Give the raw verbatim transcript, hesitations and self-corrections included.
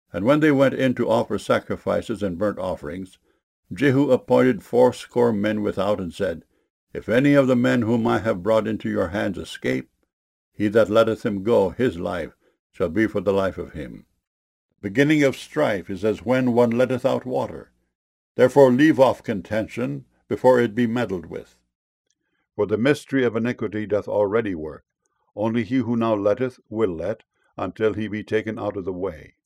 And when they went in to offer sacrifices and burnt offerings, Jehu appointed fourscore men without, and said, If any of the men whom I have brought into your hands escape, he that letteth him go, his life shall be for the life of him. The beginning of strife is as when one letteth out water. Therefore leave off contention before it be meddled with. For the mystery of iniquity doth already work. Only he who now letteth will let, until he be taken out of the way.